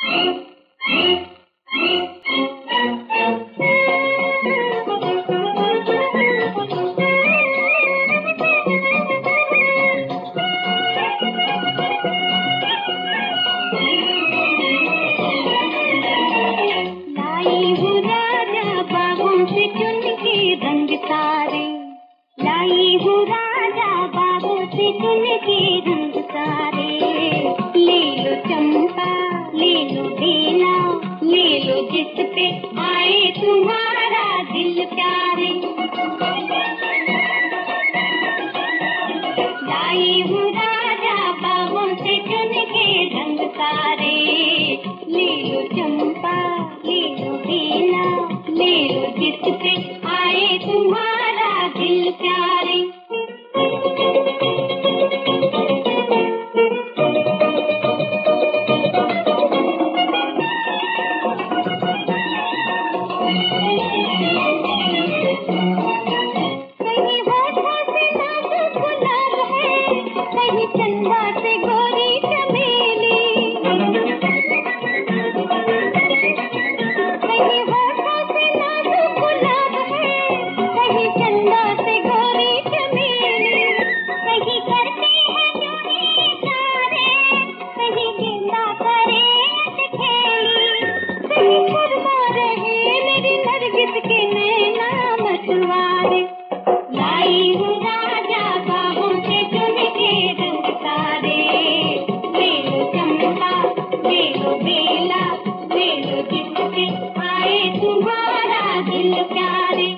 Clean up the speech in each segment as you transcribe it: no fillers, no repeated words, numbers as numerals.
लाई हूँ राजा बागों से चुन के रंग सारे। ले लो चंपा, ले लो बेला, ले लो जिस पे आए तुम्हारा दिल प्यारे। लाई हूँ राजा बागों से चुन के रंग सारे। ले लो चंपा, ले लो बेला, ले लो जिस पे आए तुम्हारा दिल प्यारे। कहीं होठों से नाजुक गुलाब है, कहीं चंदा से गोरी चमेली। कहीं होठों से नाजुक गुलाब है, कहीं चंदा से गोरी चमेली। कहीं करती है जूही इशारे, कहीं गेंदा करे अटखेली। कहीं शर्मा रहे मेरी नरगिस के नैना मतवारे। लाई हूँ राजा बाहों से चुन के रंग सारे। ले लो चंपा, ले लो बेला, ले लो जिस पे आए तुम्हारा दिल प्यारे।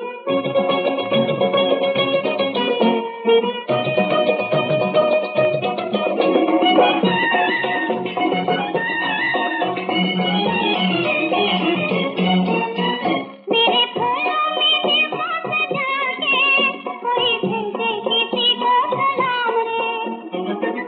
मेरे फूलों में देखो सजा के, कोई भेजे किसी को सलाम रे।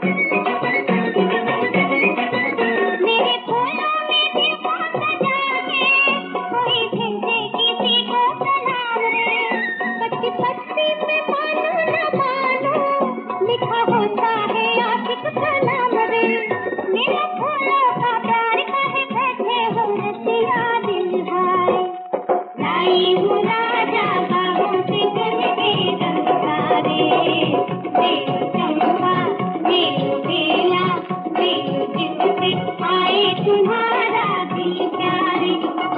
मेरे फूलों में देखो सजा के, कोई भेजे किसी को सलाम रे। पत्ती पत्ती पे मानो न मानो, लिखा होता है आशिक का नाम रे। मेरे फूलों का प्यार काहे बैठे हो रसिया दिल हाय। लाई हूँ राजा बाहों से चुन के रंग सारे। ले लो चंपा, ले लो बेला, ले लो जिस पे आए तुम्हारा दिल प्यारे।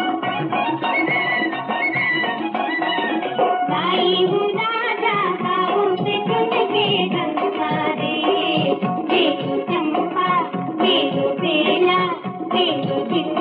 लाई हूँ राजा बाहों से चुन के रंग सारे। ले लो चंपा, ले लो बेला, ले लो जिस